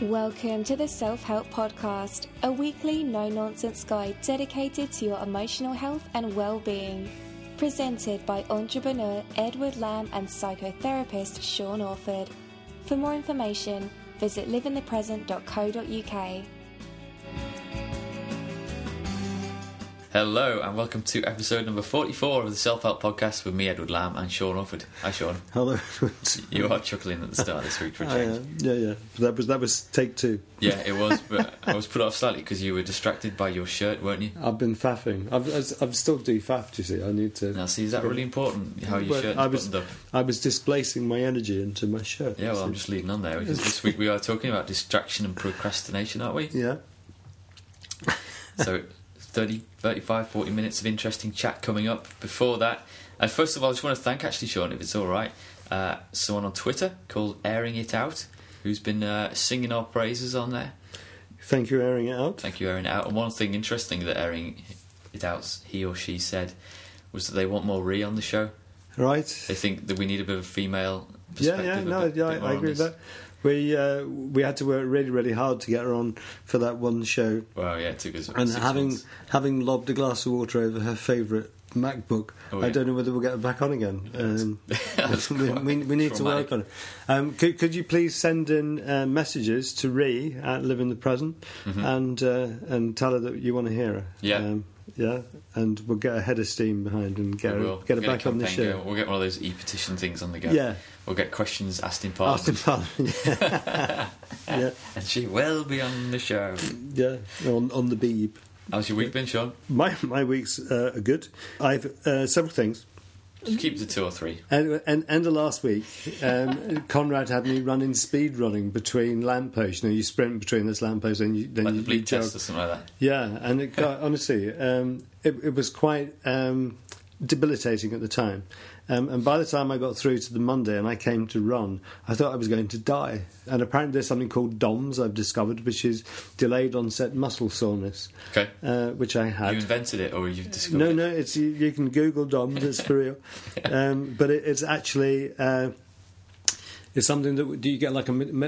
Welcome to the Self-Help Podcast, a weekly no-nonsense guide dedicated to your emotional health and well-being. Presented by entrepreneur Edward Lamb and psychotherapist Sean Orford. For more information, visit liveinthepresent.co.uk. Hello and welcome to episode number 44 of the Self-Help Podcast with me, Edward Lamb, and Sean Orford. Hi, Sean. Hello. You are chuckling at the start this week for a change. Yeah. That was take two. Yeah, it was, but I was put off slightly because you were distracted by your shirt, weren't you? I've been faffing. I've still defaffed, you see. I need to... Now, see, is that really important, how your shirt is buttoned up? I was displacing my energy into my shirt. Yeah, well, I'm just leading on there, because this week we are talking about distraction and procrastination, aren't we? Yeah. So... 40 minutes of interesting chat coming up. Before that, first of all, I just want to thank, actually, Sean, if it's all right, someone on Twitter called Airing It Out, who's been singing our praises on there. Thank you, Airing It Out. Thank you, Airing It Out. And one thing interesting that Airing It Out, he or she said, was that they want more Ree on the show. Right. They think that we need a bit of a female perspective. I agree with that. We had to work really, really hard to get her on for that one show. Well, yeah, it took us and 6 months. having lobbed a glass of water over her favourite MacBook, I don't know whether we'll get her back on again. We need to work on it. Could you please send in messages to Ree at Live in the Present and tell her that you want to hear her? Yeah. And we'll get a head of steam behind and get her back on the show. We'll get one of those e-petition things on the go. Yeah. We'll get questions asked in Parliament. Yeah. And she will be on the show. Yeah, on the Beeb. How's your week been, Sean? My weeks are good. I've several things. Just keep it to 2 or 3. And end of last week, Conrad had me running speed running between lampposts. You know, you sprint between this lamppost and then like you the bleed jog. test or something like that. Yeah, and it got, honestly, it was quite debilitating at the time. And by the time I got through to the Monday and I came to run, I thought I was going to die. And apparently there's something called DOMS I've discovered, which is delayed onset muscle soreness. Okay. Which I had. You invented it or you've discovered it? No, it's you can Google DOMS, it's for real. But it's actually... it's something that you get like a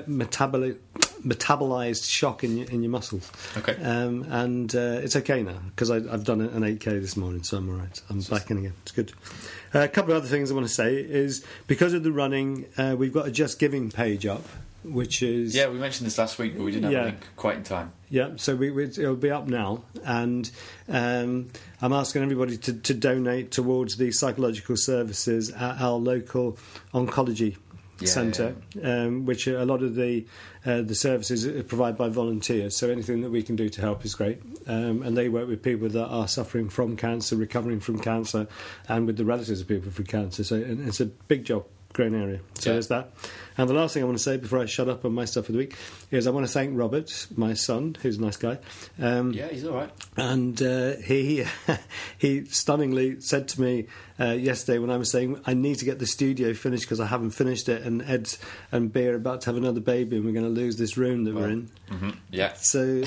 metabolized shock in your muscles. Okay. And it's okay now because I've done an 8K this morning, so I'm all right. I'm back in again. It's good. A couple of other things I want to say is because of the running, we've got a Just Giving page up, which is... Yeah, we mentioned this last week, but we didn't have a link quite in time. Yeah, so it'll be up now, and I'm asking everybody to donate towards the psychological services at our local oncology centre, which a lot of the services are provided by volunteers, so anything that we can do to help is great. And they work with people that are suffering from cancer, recovering from cancer, and with the relatives of people with cancer, so it's a big job, great area. So there's that. And the last thing I want to say before I shut up on my stuff for the week is I want to thank Robert, my son, who's a nice guy. He's all right. And he stunningly said to me yesterday when I was saying I need to get the studio finished because I haven't finished it, and Ed and Bea are about to have another baby and we're going to lose this room that we're in. Mm-hmm. Yeah. So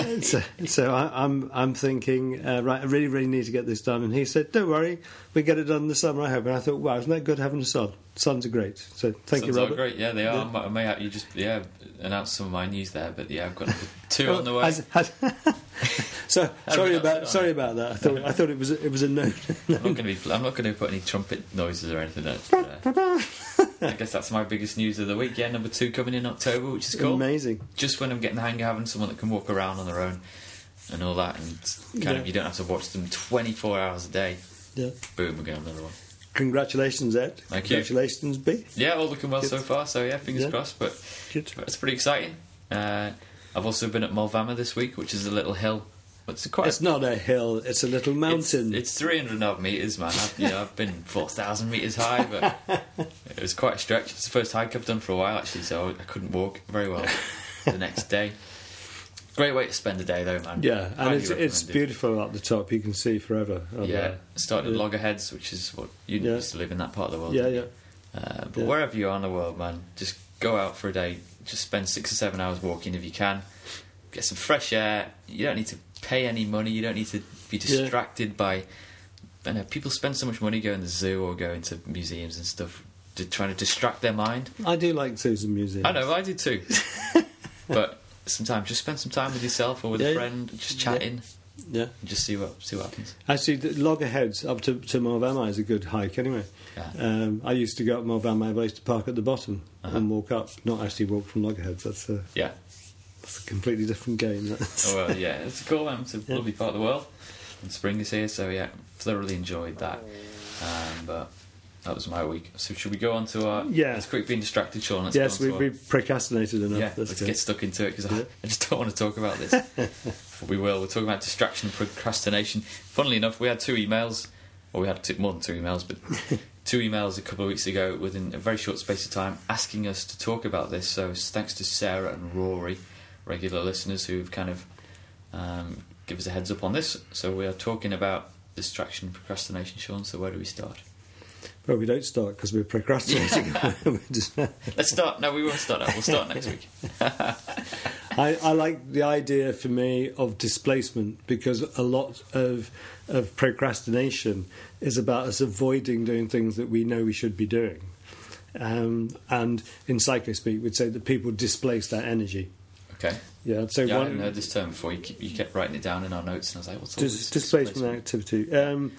I'm thinking right, I really, really need to get this done. And he said, "Don't worry, we get it done in the summer, I hope." And I thought, wow, isn't that good having a son? Sons are great. So thank you, Robert. Sons are great. Yeah, they are. I may have you just announce some of my news there, but I've got 2 on the way. So sorry about that. I thought it was a no. I'm not going to put any trumpet noises or anything. I guess that's my biggest news of the week. Yeah, number 2 coming in October, which is cool. Amazing. Just when I'm getting the hang of having someone that can walk around on their own and all that, and kind of you don't have to watch them 24 hours a day. Yeah. Boom, we're going to have another one. Congratulations, Ed. Thank Congratulations, you. B. Yeah, all looking well so far. So fingers crossed. But it's pretty exciting. I've also been at Mulvama this week, which is a little hill. It's not a hill, it's a little mountain. It's 300 odd metres, man. I've been 4,000 metres high, but it was quite a stretch. It's the first hike I've done for a while, actually, so I couldn't walk very well the next day. Great way to spend the day, though, man. Yeah, and it's beautiful at the top. You can see forever. I started at Loggerheads, which is what you used to live in that part of the world. Yeah. But wherever you are in the world, man, just go out for a day. Just spend 6 or 7 hours walking if you can. Get some fresh air. You don't need to pay any money. You don't need to be distracted by... I know people spend so much money going to the zoo or going to museums and stuff, trying to distract their mind. I do like zoos and museums. I know, I do too. But sometimes just spend some time with yourself or with a friend, just chatting. Yeah. And just see what happens. Actually, the Loggerheads up to Morvemma is a good hike anyway. Yeah. I used to go up Morvemma, I used to park at the bottom and walk up. Not actually walk from Loggerheads, that's a completely different game. Oh, well, yeah, it's cool, man. It's a lovely part of the world. And spring is here, so yeah, thoroughly enjoyed that. But that was my week. So should we go on to our... Let's quick being distracted, Sean. Yes, we've procrastinated enough. Yeah, let's get stuck into it, because I just don't want to talk about this. But we will. We're talking about distraction and procrastination. Funnily enough, we had 2 emails, or we had more than 2 emails, but 2 emails a couple of weeks ago within a very short space of time asking us to talk about this. So thanks to Sarah and Rory, regular listeners who've kind of give us a heads up on this. So we are talking about distraction and procrastination, Sean. So where do we start? Well, we don't start because we're procrastinating. Let's start. No, we won't start now. We'll start next week. I like the idea for me of displacement, because a lot of procrastination is about us avoiding doing things that we know we should be doing. And in psychospeak, we'd say that people displace that energy. Okay. Yeah, so I hadn't heard this term before. You kept writing it down in our notes, and I was like, what's all this? Displacement activity.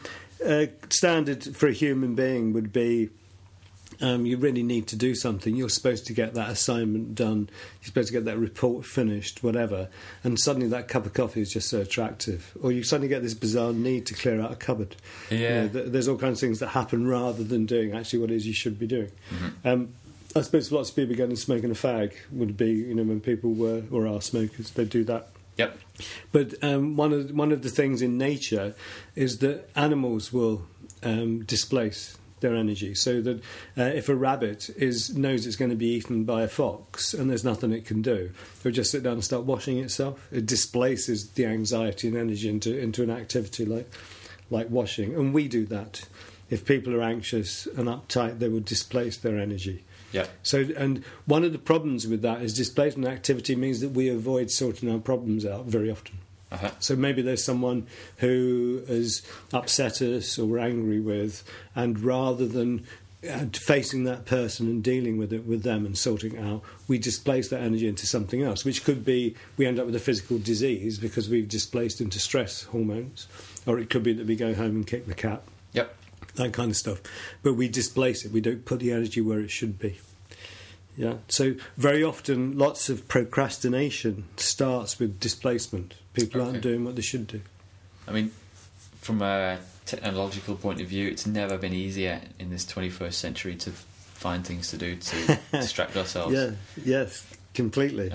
Standard for a human being would be you really need to do something. You're supposed to get that assignment done. You're supposed to get that report finished, whatever. And suddenly that cup of coffee is just so attractive. Or you suddenly get this bizarre need to clear out a cupboard. Yeah. There's all kinds of things that happen rather than doing actually what it is you should be doing. Mm-hmm. I suppose lots of people getting smoking a fag would be, when people were or are smokers, they do that. Yep. But one of the things in nature is that animals will displace their energy, so that if a rabbit knows it's going to be eaten by a fox and there's nothing it can do, it'll just sit down and start washing itself. It displaces the anxiety and energy into an activity like washing. And we do that. If people are anxious and uptight, they will displace their energy. Yeah. So, and one of the problems with that is displacement activity means that we avoid sorting our problems out very often. Uh-huh. So maybe there's someone who has upset us or we're angry with, and rather than facing that person and dealing with it with them and sorting it out, we displace that energy into something else, which could be we end up with a physical disease because we've displaced into stress hormones, or it could be that we go home and kick the cat. Yep. That kind of stuff. But we displace it. We don't put the energy where it should be. Yeah. So very often, lots of procrastination starts with displacement. People aren't doing what they should do. I mean, from a technological point of view, it's never been easier in this 21st century to find things to do to distract ourselves. Yeah. Yes. Completely.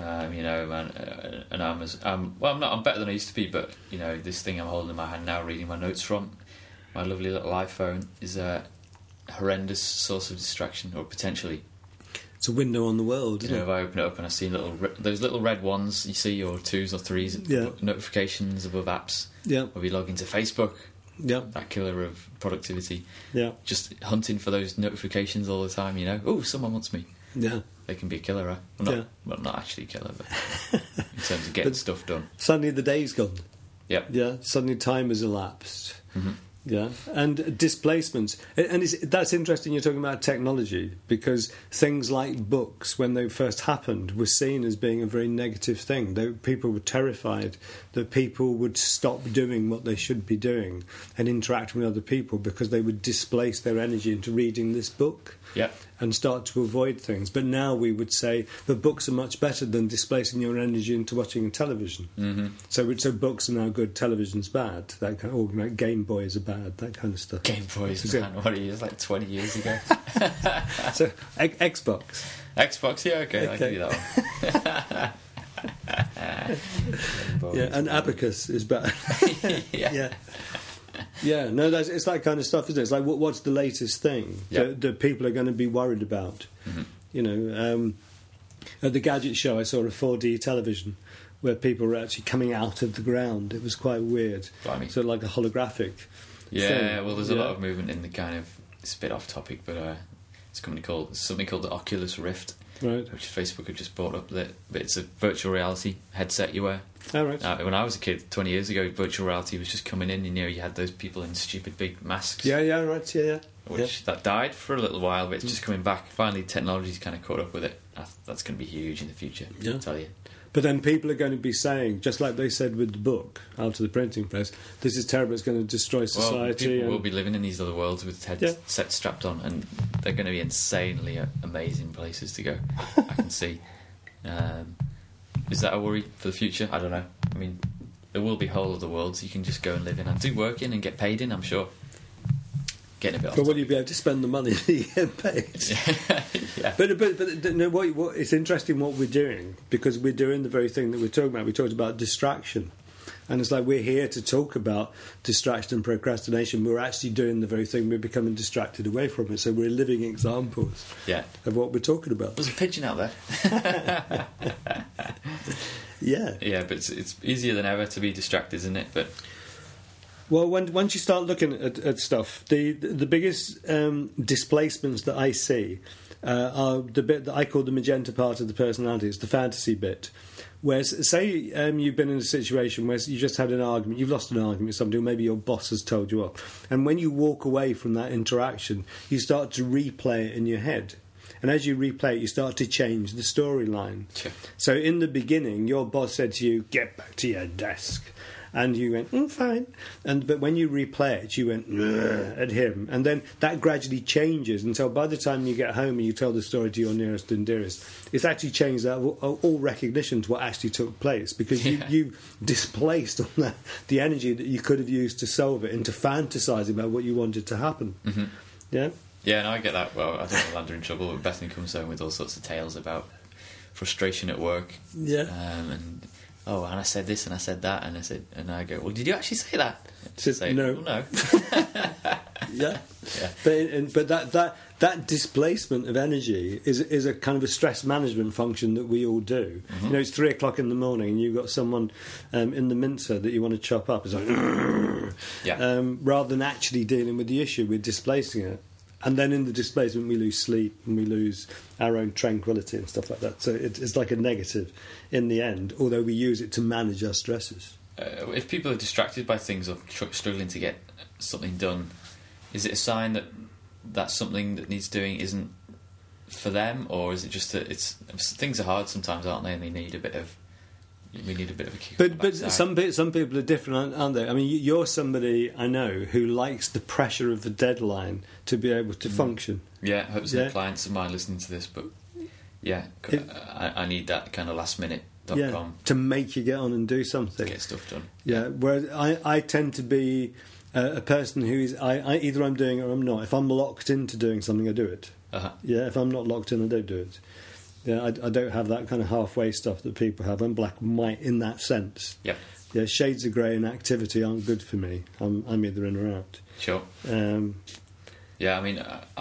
Man, and I'm better than I used to be, but this thing I'm holding in my hand now, reading my notes from, my lovely little iPhone, is a horrendous source of distraction, or potentially. It's a window on the world, isn't it? If I open it up and I see those little red ones, you see, or 2s or 3s, notifications above apps. Yeah. Or we log into Facebook. Yeah. That killer of productivity. Yeah. Just hunting for those notifications all the time, Oh, someone wants me. Yeah. They can be a killer, huh? Well, not actually a killer, but in terms of getting stuff done. Suddenly the day's gone. Yep. Yeah. Suddenly time has elapsed. Mm-hmm. Yeah, and displacements. And that's interesting you're talking about technology, because things like books, when they first happened, were seen as being a very negative thing. People were terrified that people would stop doing what they should be doing and interacting with other people because they would displace their energy into reading this book. Yeah. And start to avoid things. But now we would say that books are much better than displacing your energy into watching television. Mm-hmm. So books are now good, television's bad. That kind of, or like Game Boys are bad, that kind of stuff. Game Boys, man, what are you, like 20 years ago? So Xbox. Xbox, yeah, okay. I'll give you that one. Yeah, and Abacus is better. Yeah. Yeah, no, it's that kind of stuff, isn't it? It's like, what's the latest thing that people are going to be worried about? Mm-hmm. At the Gadget Show, I saw a 4D television where people were actually coming out of the ground. It was quite weird. Blimey. So like a holographic thing. Well, there's a lot of movement in the kind of... It's a bit off topic, but it's something called the Oculus Rift, right, which Facebook have just brought up. But it's a virtual reality headset you wear. Oh, right. When I was a kid, 20 years ago, virtual reality was just coming in, and you had those people in stupid big masks. Yeah, right, yeah. That died for a little while, but it's just coming back. Finally, technology's kind of caught up with it. That's going to be huge in the future, I'll tell you. But then people are going to be saying, just like they said with the book after the printing press, this is terrible, it's going to destroy society. Well, people will be living in these other worlds with headsets strapped on, and they're going to be insanely amazing places to go. I can see. Is that a worry for the future? I don't know. I mean, there will be whole other worlds you can just go and live in and do work in and get paid in, I'm sure. Getting a bit off. But will you be able to spend the money that you get paid? Yeah. But no, what it's interesting what we're doing, because we're doing the very thing that we're talking about. We talked about distraction. And it's like we're here to talk about distraction and procrastination. We're actually doing the very thing. We're becoming distracted away from it. So we're living examples of what we're talking about. There's a pigeon out there. Yeah. Yeah, but it's easier than ever to be distracted, isn't it? But well, once you start looking at stuff, the biggest displacements that I see are the bit that I call the magenta part of the personality. It's the fantasy bit. Whereas, say you've been in a situation where you just had an argument, you've lost an argument with somebody, or maybe your boss has told you off, and when you walk away from that interaction, you start to replay it in your head. And as you replay it, you start to change the storyline. Sure. So in the beginning, your boss said to you, "Get back to your desk." And you went, fine. But when you replay it, you went at him. And then that gradually changes until by the time you get home and you tell the story to your nearest and dearest, it's actually changed that all recognition to what actually took place, because you displaced all the energy that you could have used to solve it into fantasising about what you wanted to happen. Mm-hmm. Yeah? Yeah, and I get that. Well, I don't want to land her in trouble, but Bethany comes home with all sorts of tales about frustration at work. Yeah. And I said this and I said that, and I go, well, did you actually say that? Say, no. Well, no. Yeah. But that displacement of energy is a kind of a stress management function that we all do. Mm-hmm. You know, it's 3 o'clock in the morning and you've got someone in the mincer that you want to chop up. It's like, rather than actually dealing with the issue, we're displacing it. And then in the displacement, we lose sleep and we lose our own tranquility and stuff like that. So it's like a negative in the end, although we use it to manage our stresses. If people are distracted by things or struggling to get something done, is it a sign that that's something that needs doing isn't for them, or is it just that things are hard sometimes, aren't they? And we need a bit of a kick. But some people are different, aren't they? I mean, you're somebody I know who likes the pressure of the deadline to be able to function. Yeah, I hope there's no clients of mine listening to this, but I need that kind of lastminute.com to make you get on and do something, get stuff done. Yeah, whereas I tend to be a person who is I either I'm doing it or I'm not. If I'm locked into doing something, I do it. Yeah, if I'm not locked in, I don't do it. Yeah, I don't have that kind of halfway stuff that people have. I'm black and white in that sense. Yep. Yeah, shades of grey and activity aren't good for me. I'm either in or out. Sure. Yeah, I mean,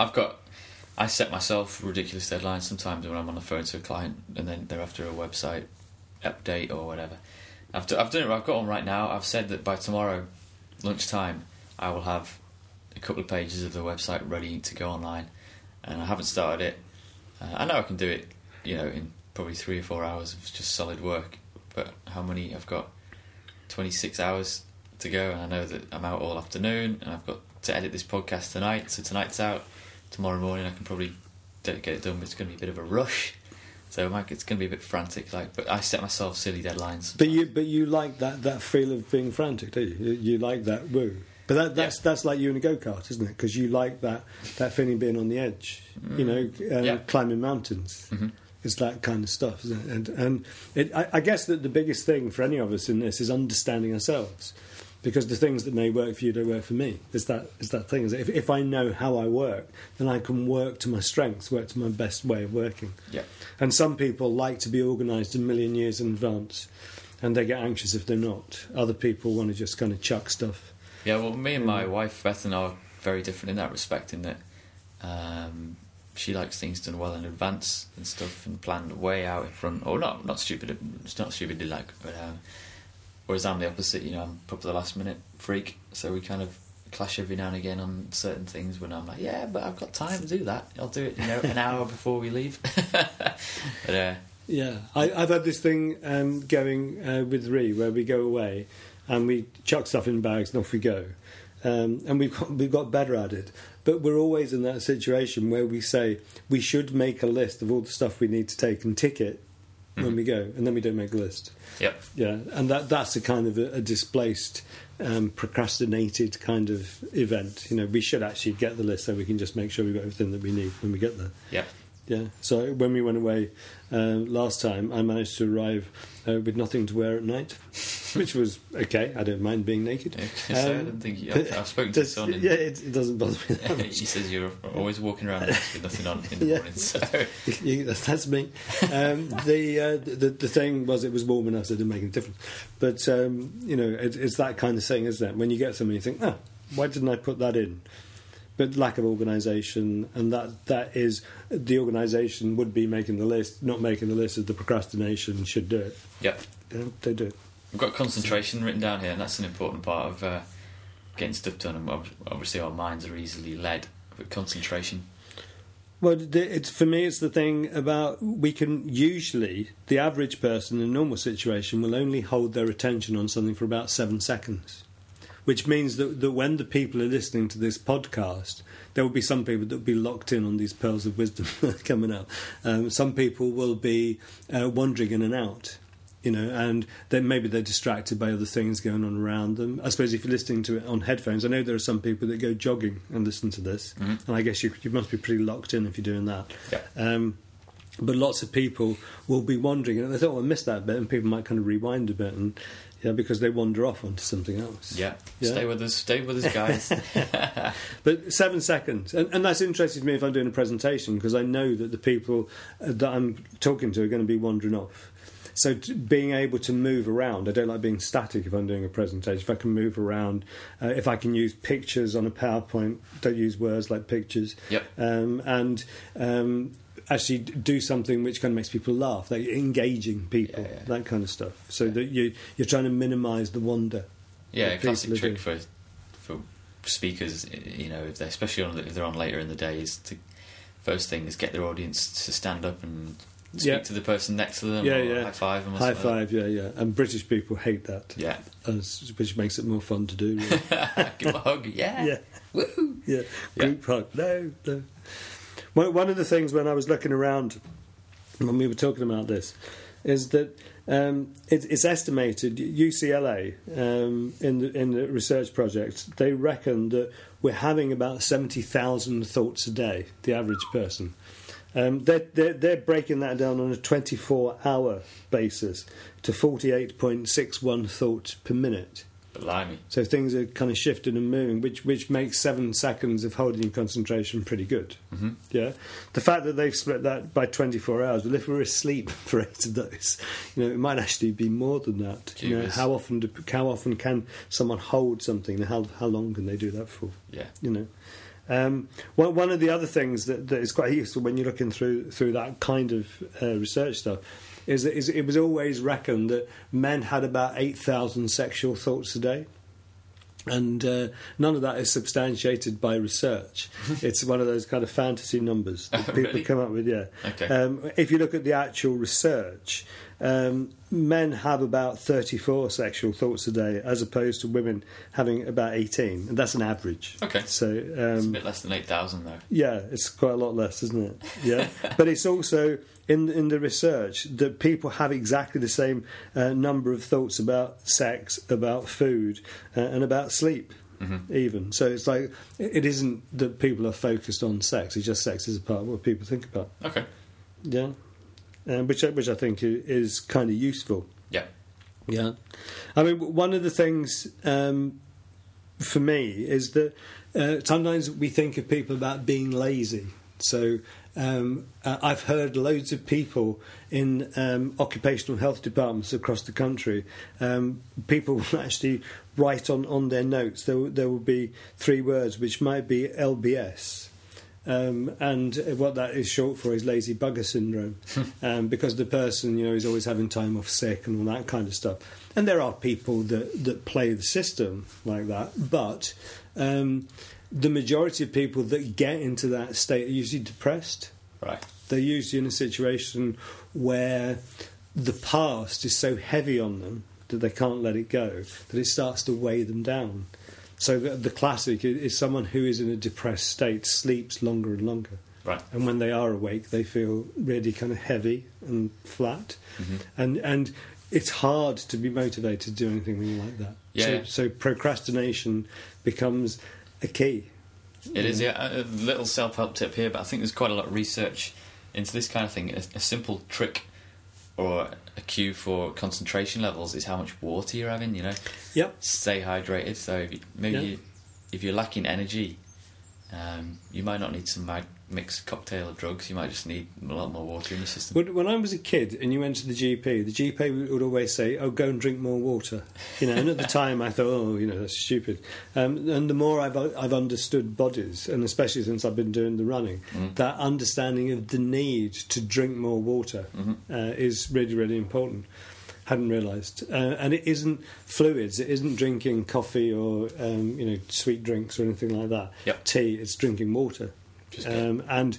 I set myself ridiculous deadlines sometimes when I'm on the phone to a client and then they're after a website update or whatever. I've done it. I've got one right now. I've said that by tomorrow lunchtime I will have a couple of pages of the website ready to go online, and I haven't started it. I know I can do it, in probably 3 or 4 hours of just solid work, but how many? I've got 26 hours to go, and I know that I'm out all afternoon, and I've got to edit this podcast tonight, so tonight's out. Tomorrow morning I can probably get it done, but it's going to be a bit of a rush, so it's going to be a bit frantic. But I set myself silly deadlines. But you like that feel of being frantic, do you? You like that woo. But that's like you in a go-kart, isn't it? Because you like that feeling being on the edge, climbing mountains. Mm-hmm. It's that kind of stuff, isn't it? And I guess that the biggest thing for any of us in this is understanding ourselves, because the things that may work for you don't work for me. It's that thing. If I know how I work, then I can work to my strengths, work to my best way of working. Yeah. And some people like to be organised a million years in advance, and they get anxious if they're not. Other people want to just kind of chuck stuff. Yeah, well, me and my wife, Bethany, are very different in that respect, in that she likes things done well in advance and stuff and planned way out in front. Or not stupid, it's not stupidly like, but whereas I'm the opposite, I'm probably the last minute freak, so we kind of clash every now and again on certain things when I'm like, yeah, but I've got time to do that. I'll do it, an hour before we leave. But, yeah, I've had this thing going with Ree, where we go away and we chuck stuff in bags and off we go, and we've got better at it. But we're always in that situation where we say we should make a list of all the stuff we need to take and tick it, when we go, and then we don't make the list. Yep. Yeah, and that's a kind of a displaced, procrastinated kind of event. You know, we should actually get the list so we can just make sure we've got everything that we need when we get there. Yep. Yeah. So when we went away last time, I managed to arrive with nothing to wear at night, which was okay. I don't mind being naked. I don't think I've spoken to his son. Yeah, it doesn't bother me that much. He says you're always walking around with nothing on in the morning. So that's me. The thing was, it was warm enough, so it didn't make any difference. But you know, it's that kind of thing, isn't it? When you get something, you think, why didn't I put that in? But lack of organisation, and that is the organisation would be making the list. Not making the list is the procrastination should do it. Yep. Yeah, they do it. We've got concentration written down here, and that's an important part of getting stuff done. And obviously, our minds are easily led, but concentration. Well, for me, it's the thing about we can usually, the average person in a normal situation will only hold their attention on something for about 7 seconds. Which means that when the people are listening to this podcast, there will be some people that will be locked in on these pearls of wisdom coming out. Some people will be wandering in and out, you know, and then maybe they're distracted by other things going on around them. I suppose if you're listening to it on headphones, I know there are some people that go jogging and listen to this, and I guess you must be pretty locked in if you're doing that. Yeah. But lots of people will be wandering, and they thought, I missed that bit, and people might kind of rewind a bit, and because they wander off onto something else. Yeah. Stay with us, guys. But 7 seconds, and that's interesting to me if I'm doing a presentation, because I know that the people that I'm talking to are going to be wandering off. So being able to move around, I don't like being static if I'm doing a presentation. If I can move around, if I can use pictures on a PowerPoint, don't use words like pictures. Yep. Actually do something which kind of makes people laugh, like engaging people, that kind of stuff. So that you're trying to minimise the wonder. Yeah, a classic trick for speakers, you know, especially if they're on later in the day, is to first thing is get their audience to stand up and speak to the person next to them. High five them. High five, yeah. And British people hate that. Yeah, which makes it more fun to do. Really. Give a hug. Yeah. Woo. Yeah. Group hug. No. One of the things when I was looking around when we were talking about this is that it's estimated, UCLA in the research project, they reckon that we're having about 70,000 thoughts a day, the average person. They're breaking that down on a 24-hour basis to 48.61 thoughts per minute. Blimey. So things are kind of shifting and moving, which makes 7 seconds of holding your concentration pretty good. Mm-hmm. Yeah, the fact that they've split that by 24 hours. Well, if we're asleep for 8 of those, you know, it might actually be more than that. You know, how often can someone hold something, and how long can they do that for? Yeah, you know. One of the other things that is quite useful when you're looking through that kind of research stuff is it was always reckoned that men had about 8,000 sexual thoughts a day. And none of that is substantiated by research. It's one of those kind of fantasy numbers that people really? Come up with, yeah. Okay. If you look at the actual research, men have about 34 sexual thoughts a day, as opposed to women having about 18. And that's an average. Okay. So it's a bit less than 8,000, though. Yeah, it's quite a lot less, isn't it? Yeah. But it's also in the research that people have exactly the same number of thoughts about sex, about food, and about sleep, even. So it's like, it isn't that people are focused on sex, it's just sex is a part of what people think about. Okay. Yeah. Which I think is kind of useful. Yeah. Yeah. I mean, one of the things for me is that sometimes we think of people about being lazy. So I've heard loads of people in occupational health departments across the country, people will actually write on their notes, there will be 3 words which might be LBS. And what that is short for is lazy bugger syndrome, because the person, you know, is always having time off sick and all that kind of stuff. And there are people that play the system like that, but the majority of people that get into that state are usually depressed. Right. They're usually in a situation where the past is so heavy on them that they can't let it go, that it starts to weigh them down. So the classic is someone who is in a depressed state sleeps longer and longer. Right. And when they are awake, they feel really kind of heavy and flat. And it's hard to be motivated to do anything when you're like that. Yeah. So procrastination becomes a key. It is, yeah. A little self-help tip here, but I think there's quite a lot of research into this kind of thing. A simple trick or a cue for concentration levels is how much water you're having, you know. Yep. Stay hydrated. So if you're lacking energy, you might not need some mixed cocktail of drugs. You might just need a lot more water in your system. When I was a kid and you went to the GP would always say, "Oh, go and drink more water." You know, and at the time I thought, "Oh, you know, that's stupid." And the more I've understood bodies, and especially since I've been doing the running, that understanding of the need to drink more water is really, really important. Hadn't realised, and it isn't fluids. It isn't drinking coffee or sweet drinks or anything like that. Yep. Tea. It's drinking water. I'm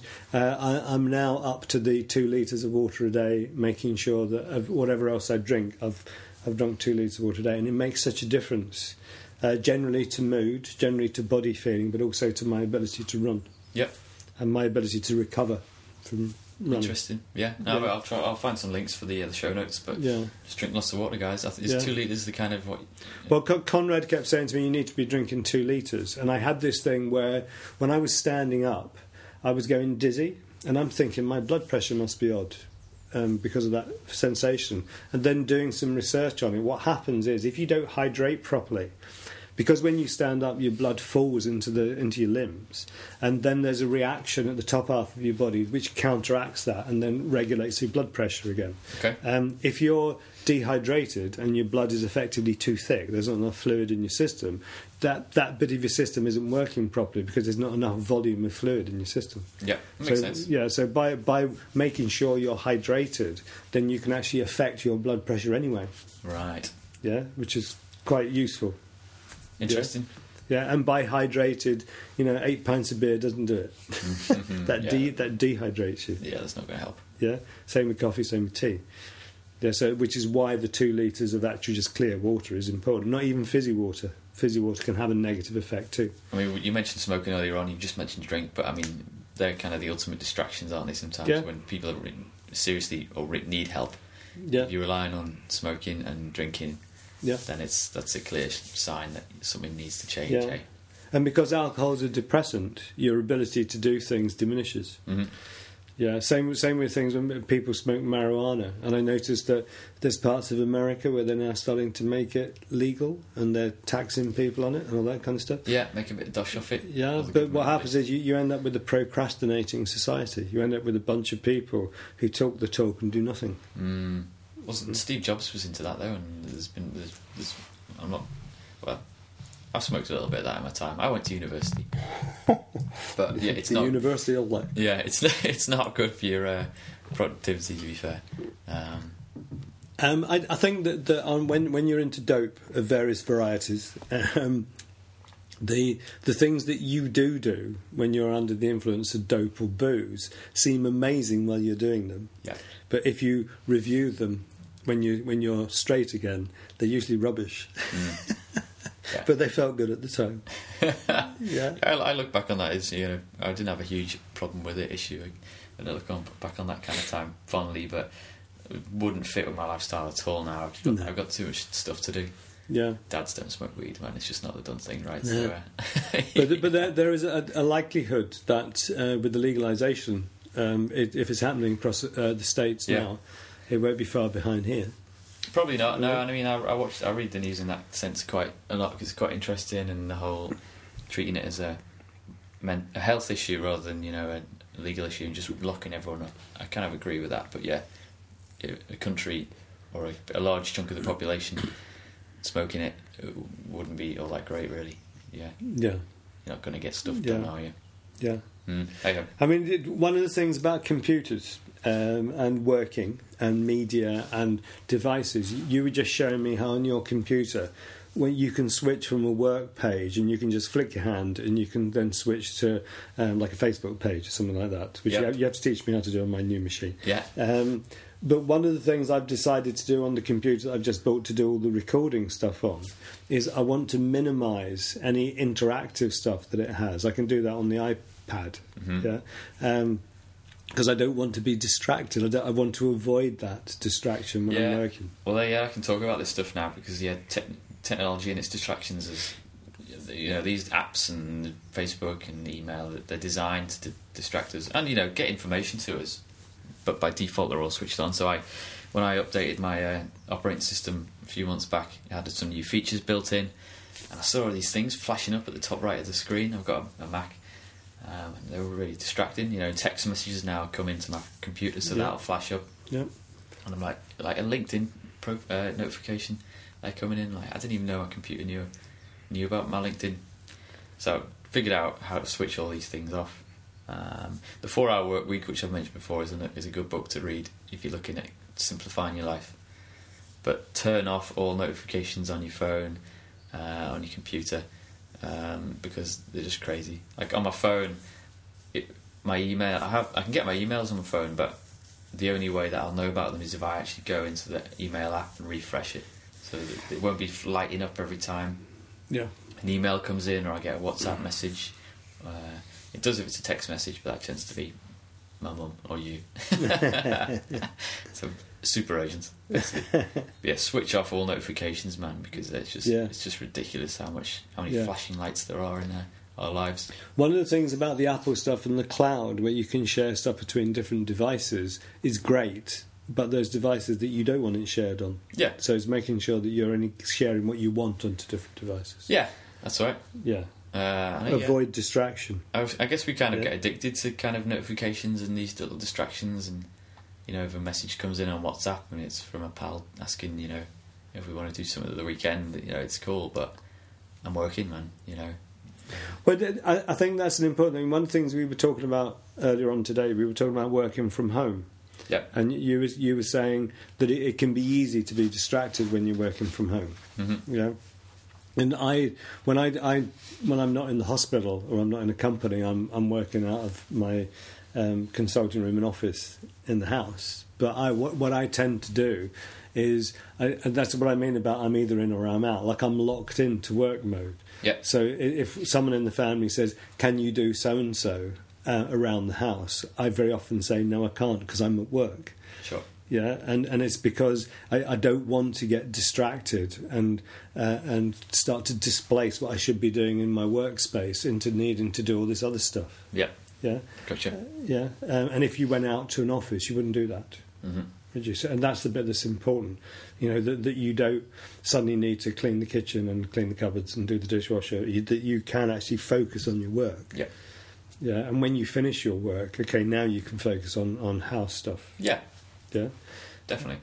now up to the 2 litres of water a day, making sure that of whatever else I drink, I've drunk 2 litres of water a day, and it makes such a difference. Generally to mood, generally to body feeling, but also to my ability to run. Yep. And my ability to recover from running. Interesting. Yeah. No, Yeah. but I'll find some links for the show notes. But just drink lots of water, guys. I think it's 2 litres the kind of what. Well, Conrad kept saying to me, "You need to be drinking 2 litres," and I had this thing where when I was standing up, I was going dizzy, and I'm thinking my blood pressure must be odd because of that sensation. And then doing some research on it, what happens is if you don't hydrate properly, because when you stand up, your blood falls into your limbs, and then there's a reaction at the top half of your body which counteracts that and then regulates your blood pressure again. Okay. If you're dehydrated and your blood is effectively too thick, there's not enough fluid in your system, that bit of your system isn't working properly because there's not enough volume of fluid in your system. Yeah, makes sense. Yeah, so by making sure you're hydrated, then you can actually affect your blood pressure anyway. Right. Yeah, which is quite useful. Interesting. Yeah, and by hydrated, 8 pints of beer doesn't do it. That dehydrates you. Yeah, that's not going to help. Yeah, same with coffee, same with tea. Yeah, so which is why the 2 litres of actually just clear water is important. Not even fizzy water. Fizzy water can have a negative effect too. I mean, you mentioned smoking earlier on. You just mentioned drink, but I mean, they're kind of the ultimate distractions, aren't they? Sometimes when people are seriously or need help, if you're relying on smoking and drinking, then that's a clear sign that something needs to change. Yeah. And because alcohol is a depressant, your ability to do things diminishes. Yeah, same with things when people smoke marijuana. And I noticed that there's parts of America where they're now starting to make it legal and they're taxing people on it and all that kind of stuff. Yeah, make a bit of dosh off it. Yeah, but what happens is you end up with a procrastinating society. You end up with a bunch of people who talk the talk and do nothing. Wasn't Steve Jobs was into that though, and I've smoked a little bit of that in my time. I went to university, but yeah, it's not university of life. Yeah, it's not good for your productivity, to be fair. I think that when you're into dope of various varieties, the things that you do when you're under the influence of dope or booze seem amazing while you're doing them. Yeah. But if you review them when you're straight again, they're usually rubbish. Yeah. But they felt good at the time. Yeah. I look back on that as, I didn't have a huge problem with it issue. And I look back on that kind of time fondly, but it wouldn't fit with my lifestyle at all now. I've got too much stuff to do. Yeah. Dads don't smoke weed, man. It's just not the done thing, right? Yeah. So, but there is a likelihood that with the legalisation, if it's happening across the States now, it won't be far behind here. Probably not. No, I mean, I read the news in that sense quite a lot because it's quite interesting, and the whole treating it as a health issue rather than a legal issue and just locking everyone up. I kind of agree with that, but yeah, a country or a large chunk of the population smoking it wouldn't be all that great, really. Yeah. You're not going to get stuff done, are you? Yeah. Hey-ho. I mean, one of the things about computers and working and media and devices, you were just showing me how on your computer, when you can switch from a work page and you can just flick your hand and you can then switch to like a Facebook page or something like that, which you have to teach me how to do on my new machine. Yeah. But one of the things I've decided to do on the computer that I've just bought to do all the recording stuff on is I want to minimise any interactive stuff that it has. I can do that on the pad. Yeah. Because I don't want to be distracted. I want to avoid that distraction when I'm working. Well, I can talk about this stuff now because technology and its distractions is, these apps and Facebook and email, they're designed to distract us and get information to us. But by default, they're all switched on. So when I updated my operating system a few months back, it had some new features built in, and I saw all these things flashing up at the top right of the screen. I've got a Mac. And they were really distracting. Text messages now come into my computer, so that'll flash up. Yep. And I'm like a LinkedIn notification, like coming in. Like I didn't even know my computer knew about my LinkedIn. So I figured out how to switch all these things off. The 4-Hour Work Week, which I've mentioned before, is a good book to read if you're looking at simplifying your life. But turn off all notifications on your phone, on your computer. Because they're just crazy. Like on my phone, my email, I can get my emails on my phone, but the only way that I'll know about them is if I actually go into the email app and refresh it, so that it won't be lighting up every time. Yeah, an email comes in or I get a WhatsApp message. It does if it's a text message, but that tends to be my mum or you. So super urgent. Yeah, switch off all notifications, man, because it's just ridiculous how many flashing lights there are in our lives. One of the things about the Apple stuff and the cloud, where you can share stuff between different devices, is great. But those devices that you don't want it shared on. Yeah. So it's making sure that you're only sharing what you want onto different devices. Yeah, that's right. Yeah. Avoid distraction. I guess we kind of get addicted to kind of notifications and these little distractions, and if a message comes in on WhatsApp and it's from a pal asking if we want to do something at the weekend, it's cool, but I'm working, man. Well, I think that's an important thing. One of the things we were talking about earlier on today, we were talking about working from home. Yeah. And you were saying that it can be easy to be distracted when you're working from home. Mm-hmm. And when I'm not in the hospital or I'm not in a company, I'm working out of my consulting room and office in the house. But what I tend to do is, and that's what I mean about I'm either in or I'm out. Like I'm locked into work mode. Yeah. So if someone in the family says, "Can you do so and so around the house?" I very often say, "No, I can't because I'm at work." Sure. Yeah, and it's because I don't want to get distracted and start to displace what I should be doing in my workspace into needing to do all this other stuff. Yeah. Yeah. Gotcha. Yeah. And if you went out to an office, you wouldn't do that. Mm-hmm. Would you? And that's the bit that's important. That you don't suddenly need to clean the kitchen and clean the cupboards and do the dishwasher. That you can actually focus on your work. Yeah. Yeah. And when you finish your work, okay, now you can focus on house stuff. Yeah. Yeah. Definitely.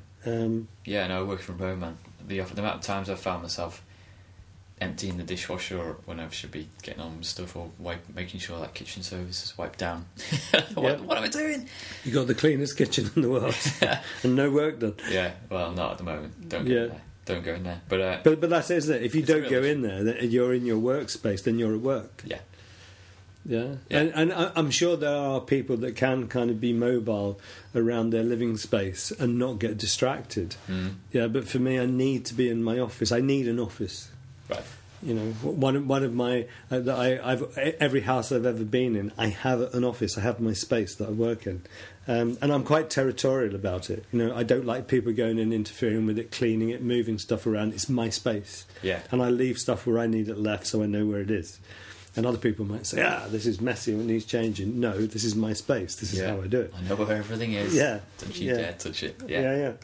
Working from home, man. The amount of times I've found myself emptying the dishwasher or when I should be getting on with stuff or making sure that kitchen service is wiped down. What am I doing? You got the cleanest kitchen in the world and no work done. Yeah, well, not at the moment. Don't go in there. Don't go in there. But that's it, isn't it? If you don't go in there, then you're in your workspace, then you're at work. Yeah. Yeah. And I'm sure there are people that can kind of be mobile around their living space and not get distracted. Mm. Yeah, but for me, I need to be in my office. I need an office. Right. One of my I've every house I've ever been in, I have an office. I have my space that I work in, and I'm quite territorial about it. I don't like people going in and interfering with it, cleaning it, moving stuff around. It's my space. Yeah. And I leave stuff where I need it left, so I know where it is. And other people might say, this is messy and it needs changing. No, this is this space. This is how I do it. I know where everything is. Yeah. Don't you dare touch it. Yeah.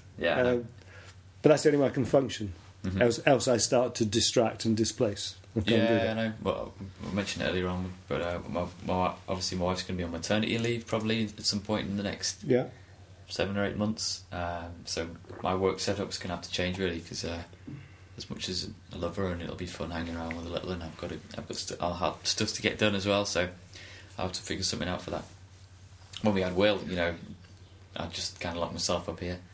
But that's the only way I can function. Mm-hmm. Else I start to distract and displace. I know. Well, I mentioned it earlier on, but obviously my wife's going to be on maternity leave probably at some point in the next 7 or 8 months. So my work setup's going to have to change really because as much as I love her and it'll be fun hanging around with the little one, I'll have stuff to get done as well. So I'll have to figure something out for that. When we had Will, I just kind of locked myself up here.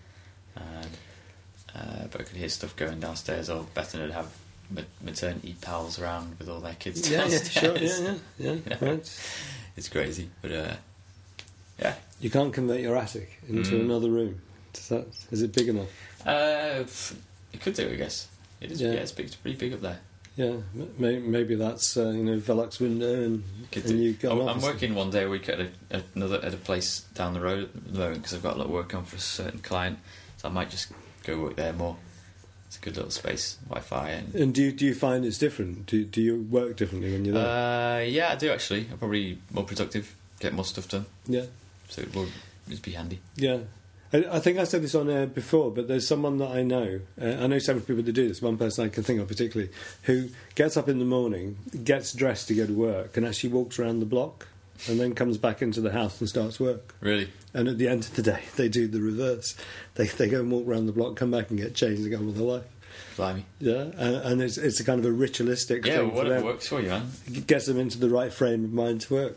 But I could hear stuff going downstairs, or Beth would have maternity pals around with all their kids downstairs. Yeah, right. It's crazy, but You can't convert your attic into another room. Is it big enough? It could do, I guess. It is. Yeah, it's big. It's pretty big up there. Yeah, maybe that's Velux window, and you go. I'm working one day a week at a place down the road at the moment because I've got a lot of work on for a certain client, so I might just go work there more. It's a good little space, Wi-Fi, and do you find it's different? Do you work differently when you're there? Yeah, I do actually. I'm probably more productive, get more stuff done. Yeah, so it will just be handy. Yeah. I think I said this on air before, but there's someone that I know several people that do this, one person I can think of particularly, who gets up in the morning, gets dressed to go to work, and actually walks around the block, and then comes back into the house and starts work. Really? And at the end of the day, they do the reverse. They go and walk around the block, come back and get changed and go on with their life. Blimey. Yeah, and it's a kind of a ritualistic thing. Yeah, whatever works for you, man. It gets them into the right frame of mind to work.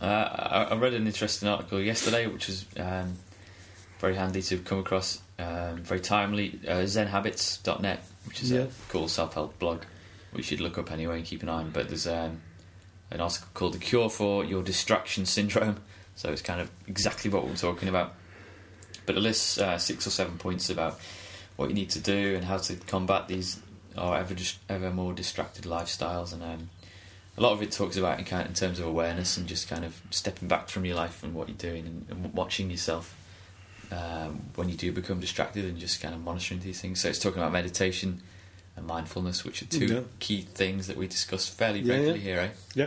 I read an interesting article yesterday, which was... very handy to come across, very timely. Zenhabits.net, which is a cool self-help blog, which you'd look up anyway and keep an eye on. But there's an article called "The Cure for Your Distraction Syndrome," so it's kind of exactly what we're talking about. But it lists 6 or 7 points about what you need to do and how to combat these ever more distracted lifestyles, and a lot of it talks about in terms of awareness and just kind of stepping back from your life and what you're doing and watching yourself. When you do become distracted and just kind of monitoring these things. So it's talking about meditation and mindfulness, which are two key things that we discuss fairly regularly here, eh?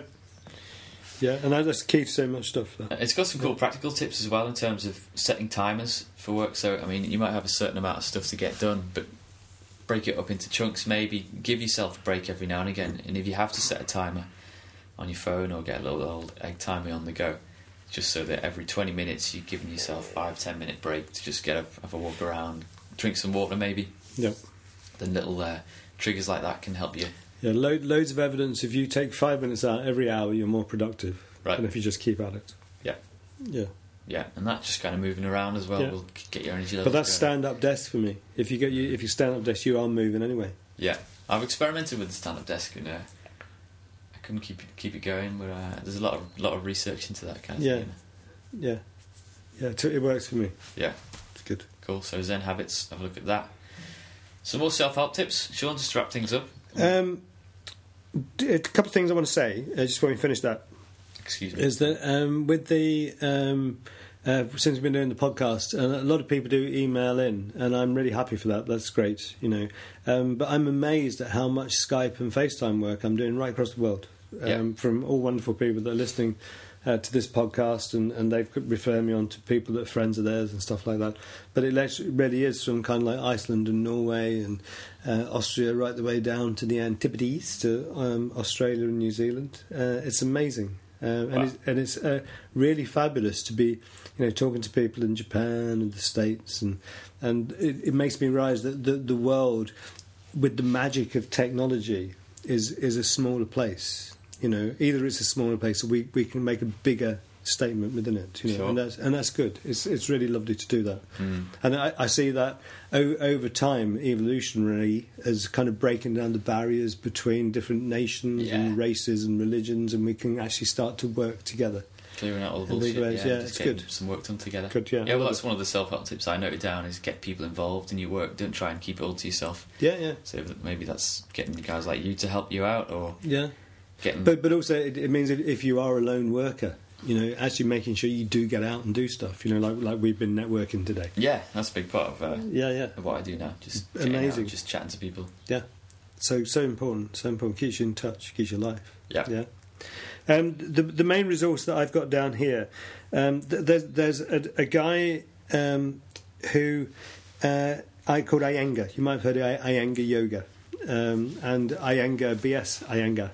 Yeah, and that's key to so much stuff. It's got some cool practical tips as well in terms of setting timers for work. So, I mean, you might have a certain amount of stuff to get done, but break it up into chunks maybe. Give yourself a break every now and again. And if you have to set a timer on your phone or get a little old egg timer on the go, just so that every 20 minutes you're giving yourself 5-10 minute break to just get up, have a walk around, drink some water maybe. Yep. Then little triggers like that can help you. Yeah, loads of evidence. If you take 5 minutes out every hour, you're more productive. Right. And if you just keep at it. Yeah. Yeah. Yeah, and that just kind of moving around as well will get your energy levels. But that's stand-up desk for me. If you stand-up desk, you are moving anyway. Yeah. I've experimented with the stand-up desk and I couldn't keep it going, but there's a lot of research into that kind of thing. Yeah, it works for me. Yeah, it's good. Cool. So Zen Habits, have a look at that. Some more self-help tips, Sean, just to wrap things up. A couple of things I want to say just when we finish that. Excuse me. Is that with the since we've been doing the podcast, a lot of people do email in, and I'm really happy for that. That's great, But I'm amazed at how much Skype and FaceTime work I'm doing right across the world. From all wonderful people that are listening to this podcast, and they could refer me on to people that are friends of theirs and stuff like that. But it really is from kind of like Iceland and Norway and Austria right the way down to the Antipodes to Australia and New Zealand. It's amazing. Wow. And it's really fabulous to be, talking to people in Japan and the States, and it makes me realise that the world, with the magic of technology, is a smaller place. Either it's a smaller place or we can make a bigger statement within it. Sure. And that's good. It's really lovely to do that. And I see that over time, evolutionary, as kind of breaking down the barriers between different nations and races and religions, and we can actually start to work together. Clearing out all the bullshit. It's good. Some work done together. Good, yeah. Yeah, well, that's one of the self-help tips I noted down, is get people involved in your work. Don't try and keep it all to yourself. Yeah. So maybe that's getting guys like you to help you out, or getting... But also it means if you are a lone worker, actually making sure you do get out and do stuff. Like we've been networking today. Yeah, that's a big part of of what I do now. Just amazing, out, just chatting to people. Yeah, so important. Keeps you in touch, keeps you alive. Yeah. The main resource that I've got down here, there's a guy who I called Iyengar. You might have heard of Iyengar Yoga, and Iyengar BS Iyengar.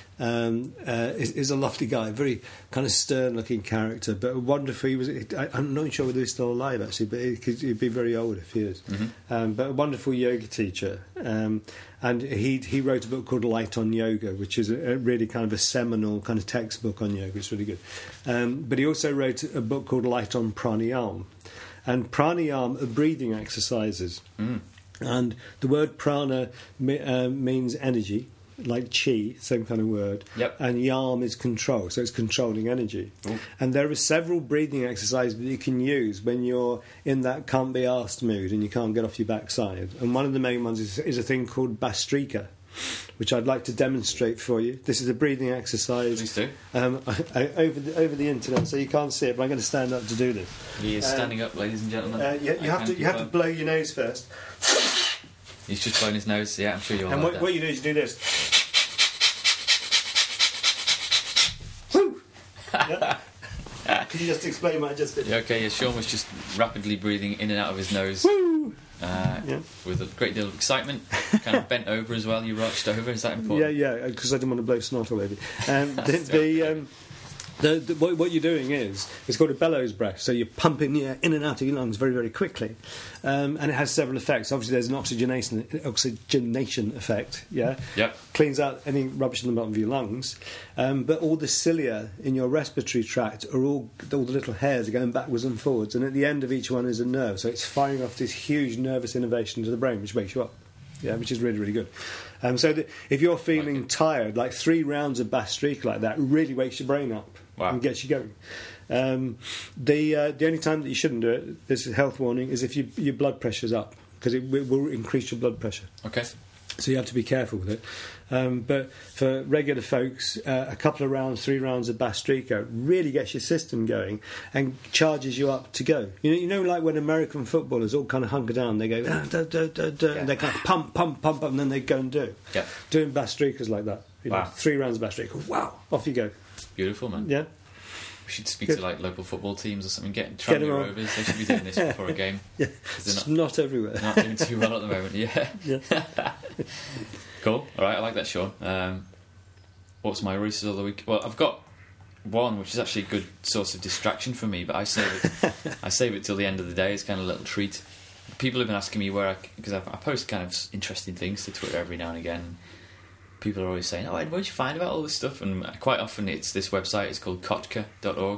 Is a lofty guy, very kind of stern-looking character, but wonderful. I'm not sure whether he's still alive actually, but he'd be very old if he is. But a wonderful yoga teacher, and he wrote a book called Light on Yoga, which is a really kind of a seminal kind of textbook on yoga. It's really good. But he also wrote a book called Light on Pranayama, and pranayama are breathing exercises, and the word prana means energy. Like chi, same kind of word. Yep. And yam is control, so it's controlling energy. Ooh. And there are several breathing exercises that you can use when you're in that can't be arsed mood and you can't get off your backside. And one of the main ones is a thing called Bhastrika. which I'd like to demonstrate for you. This is a breathing exercise. Please do. Over the internet, so you can't see it, but I'm going to stand up to do this. He is standing up, ladies and gentlemen. You have to blow your nose first. He's just blowing his nose. Yeah, I'm sure you'll. And like what you do is you do this. Woo! Yeah. Can you just explain what I just did? Yeah, okay, yeah, Sean was just rapidly breathing in and out of his nose. Woo! With a great deal of excitement. Kind of bent over as well. You roached over. Is that important? Yeah, because I didn't want to blow snot all over you. What you're doing is, it's called a bellows breath, so you're pumping the air in and out of your lungs very, very quickly. And it has several effects. Obviously, there's an oxygenation effect, yeah? Yep. Cleans out any rubbish in the bottom of your lungs. But all the cilia in your respiratory tract are all the little hairs are going backwards and forwards, and at the end of each one is a nerve, so it's firing off this huge nervous innervation to the brain, which wakes you up. Yeah, which is really, really good. If you're feeling tired, like 3 rounds of Bastrika like that really wakes your brain up. Wow. And gets you going. The only time that you shouldn't do it, this is a health warning, is if your blood pressure's up, because it will increase your blood pressure. Okay. So you have to be careful with it. But for regular folks, a couple of rounds, 3 rounds of Bastrika really gets your system going and charges you up to go. You know, like when American footballers all kind of hunker down, they go, and they kind of pump, and then they go and do. Yeah. Doing Bastrika's like that. Wow. 3 rounds of Bastrika, wow, off you go. Beautiful, man. Yeah. We should speak to like local football teams or something. Get them Rovers. They should be doing this before a game. Yeah. It's not everywhere. Not doing too well at the moment. Yeah. Cool. All right. I like that, Sean. What's my resource of the week? Well, I've got one which is actually a good source of distraction for me, but I save it till the end of the day. It's kind of a little treat. People have been asking me because I post kind of interesting things to Twitter every now and again. People are always saying, where'd you find about all this stuff? And quite often it's this website. It's called kottke.org,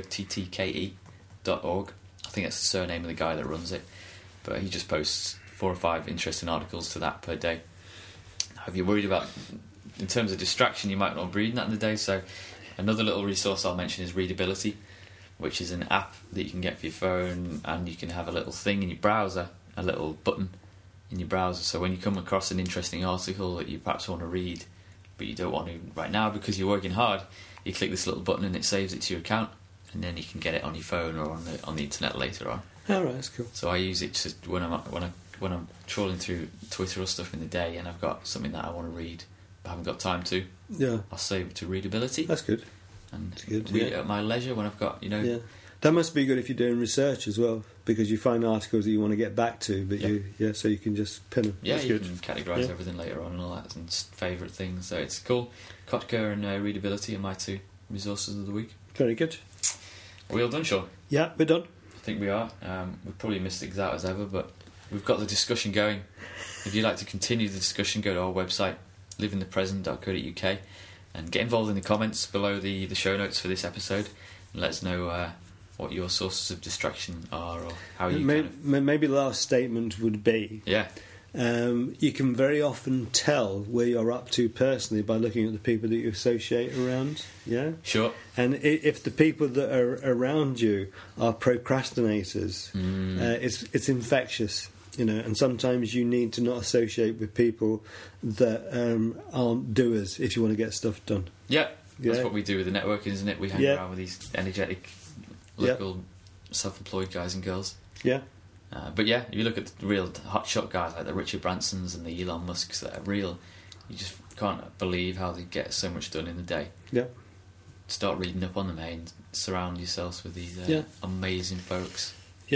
KOTTKE.org. I think that's the surname of the guy that runs it. But he just posts 4 or 5 interesting articles to that per day. Now, if you're worried about, in terms of distraction, you might not be reading that in the day. So another little resource I'll mention is Readability, which is an app that you can get for your phone, and you can have a little thing in your browser, a little button in your browser, so when you come across an interesting article that you perhaps want to read but you don't want to right now because you're working hard, you click this little button and it saves it to your account, and then you can get it on your phone or on the internet later on. All right, that's cool. So I use it just when I'm trawling through Twitter or stuff in the day and I've got something that I want to read but haven't got time to. Yeah, I'll save it to Readability. That's good. And that's good. Read it at my leisure when I've got Yeah. That must be good if you're doing research as well, because you find articles that you want to get back to, but so you can just pin them. Yeah, That's you good. can categorise everything later on and all that, and favourite things. So it's cool. Kottke and Readability are my 2 resources of the week. Very good. Are we all done, Sean? Yeah, we're done. I think we are. We've probably missed things out as ever, but we've got the discussion going. If you'd like to continue the discussion, go to our website, liveinthepresent.co.uk, and get involved in the comments below the show notes for this episode, and let us know what your sources of distraction are, or how you maybe the last statement would be you can very often tell where you're up to personally by looking at the people that you associate around. Yeah, sure. And if the people that are around you are procrastinators, it's infectious. And sometimes you need to not associate with people that aren't doers if you want to get stuff done. That's what we do with the networking, isn't it? We hang around with these energetic local self-employed guys and girls. But if you look at the real hotshot guys like the Richard Bransons and the Elon Musks that are real, you just can't believe how they get so much done in a day. Start reading up on them, and surround yourselves with these amazing folks.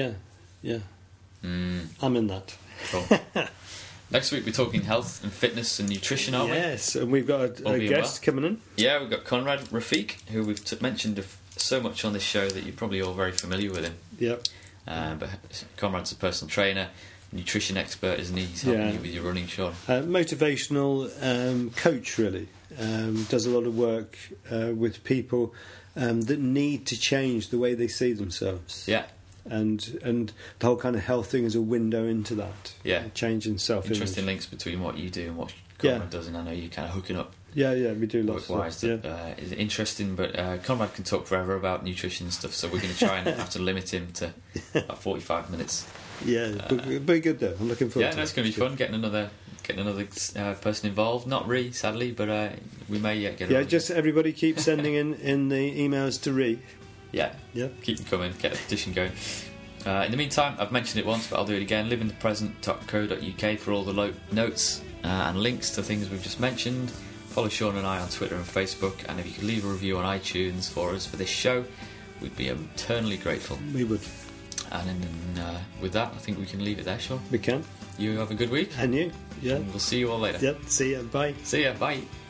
I'm in that. Cool. Next week we're talking health and fitness and nutrition, aren't we? Yes, and we've got a guest coming in. Yeah, we've got Conrad Rafiq, who we've mentioned so much on this show that you're probably all very familiar with him. But Conrad's a personal trainer, nutrition expert, isn't he? He's helping you with your running, Sean. Motivational coach, really. Does a lot of work with people that need to change the way they see themselves. And the whole kind of health thing is a window into that. Change in self-image. Interesting links between what you do and what Conrad does, and I know you're kind of hooking up Yeah, we do lots of work-wise stuff. that is interesting. But Conrad can talk forever about nutrition and stuff, so we're going to try and have to limit him to about 45 minutes. Yeah, very good though. I'm looking forward to it. Yeah, it's going to be fun getting another person involved. Not Ree, sadly, but we may yet get. Yeah, just everybody keep sending in the emails to Ree. Yeah, keep them coming. Get the petition going. In the meantime, I've mentioned it once, but I'll do it again. liveinthepresent.co.uk for all the notes and links to things we've just mentioned. Follow Sean and I on Twitter and Facebook, and if you could leave a review on iTunes for us for this show, we'd be eternally grateful. We would. And with that, I think we can leave it there, Sean. We can. You have a good week. And you. Yeah. And we'll see you all later. Yep. See ya. Bye. See ya. Bye.